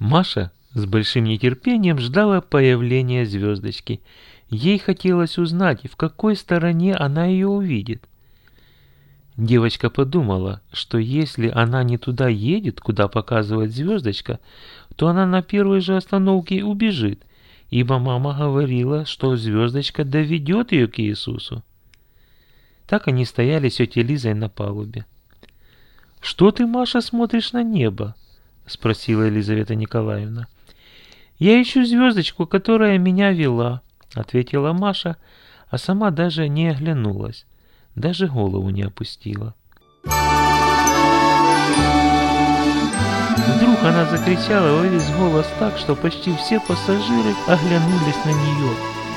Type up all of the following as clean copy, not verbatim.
Маша с большим нетерпением ждала появления звездочки. Ей хотелось узнать, в какой стороне она ее увидит. Девочка подумала, что если она не туда едет, куда показывает звездочка, то она на первой же остановке убежит, ибо мама говорила, что звездочка доведет ее к Иисусу. Так они стояли с тетей Лизой на палубе. «Что ты, Маша, смотришь на небо?» — спросила Елизавета Николаевна. «Я ищу звездочку, которая меня вела», — ответила Маша, а сама даже не оглянулась, даже голову не опустила. Вдруг она закричала во весь голос так, что почти все пассажиры оглянулись на нее.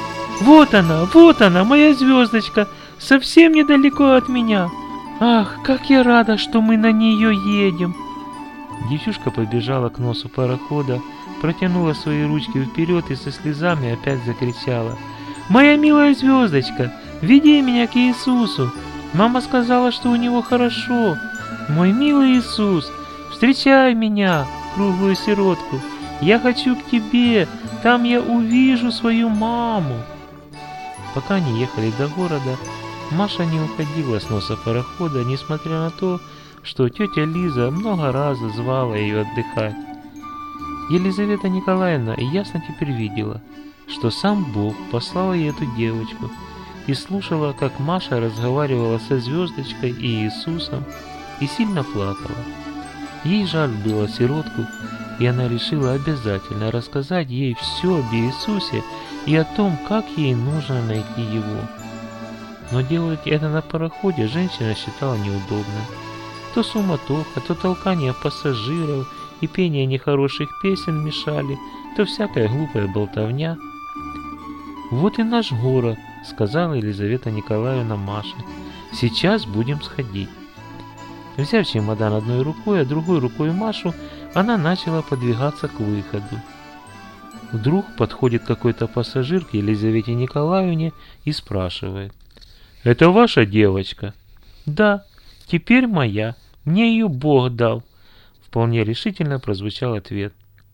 Вот она, моя звездочка, совсем недалеко от меня. Ах, как я рада, что мы на нее едем!» Девчушка побежала к носу парохода, протянула свои ручки вперед и со слезами опять закричала: «Моя милая звездочка, веди меня к Иисусу! Мама сказала, что у него хорошо. Мой милый Иисус, встречай меня, круглую сиротку. Я хочу к тебе, там я увижу свою маму». Пока они ехали до города, Маша не уходила с носа парохода, несмотря на то, что тетя Лиза много раз звала ее отдыхать. Елизавета Николаевна ясно теперь видела, что сам Бог послал ей эту девочку, и слушала, как Маша разговаривала со звездочкой и Иисусом, и сильно плакала. Ей жаль было сиротку, и она решила обязательно рассказать ей все об Иисусе и о том, как ей нужно найти Его. Но делать это на пароходе женщина считала неудобным. То суматоха, то толкание пассажиров и пение нехороших песен мешали, то всякая глупая болтовня. «Вот и наш город», — сказала Елизавета Николаевна Маше. «Сейчас будем сходить». Взяв чемодан одной рукой, а другой рукой Машу, она начала подвигаться к выходу. Вдруг подходит какой-то пассажир к Елизавете Николаевне и спрашивает: «Это ваша девочка?» «Да, теперь моя. Мне ее Бог дал», — вполне решительно прозвучал ответ.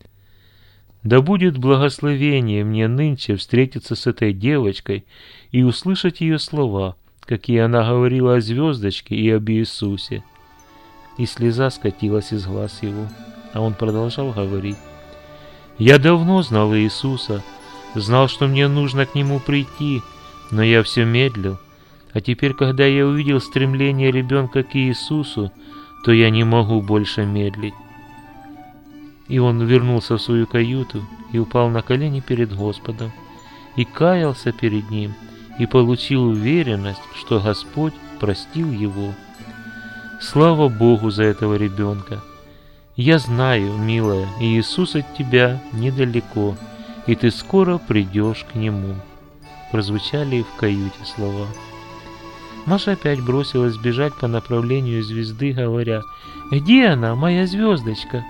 «Да будет благословение мне нынче встретиться с этой девочкой и услышать ее слова, какие она говорила о звездочке и об Иисусе». И слеза скатилась из глаз его, а он продолжал говорить: «Я давно знал Иисуса, знал, что мне нужно к Нему прийти, но я все медлил, а теперь, когда я увидел стремление ребенка к Иисусу, то я не могу больше медлить». И он вернулся в свою каюту и упал на колени перед Господом, и каялся перед Ним, и получил уверенность, что Господь простил его. Слава Богу за этого ребенка! Я знаю, милая, Иисус от тебя недалеко, и ты скоро придешь к Нему. Прозвучали в каюте слова. Маша опять бросилась бежать по направлению звезды, говоря: «Где она, моя звездочка?»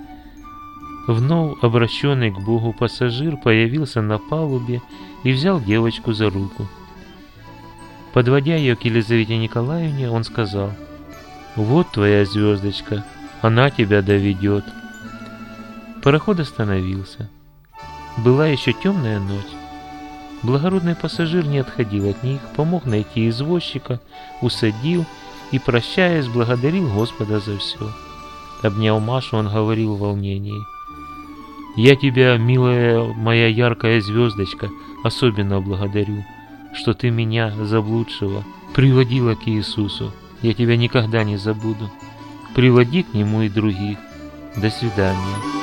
Вновь обращенный к Богу пассажир появился на палубе и взял девочку за руку. Подводя ее к Елизавете Николаевне, он сказал: «Вот твоя звездочка, она тебя доведет». Пароход остановился. Была еще темная ночь. Благородный пассажир не отходил от них, помог найти извозчика, усадил и, прощаясь, благодарил Господа за все. Обняв Машу, он говорил в волнении: «Я тебя, милая моя яркая звездочка, особенно благодарю, что ты меня, заблудшего, приводила к Иисусу. Я тебя никогда не забуду. Приводи к Нему и других. До свидания».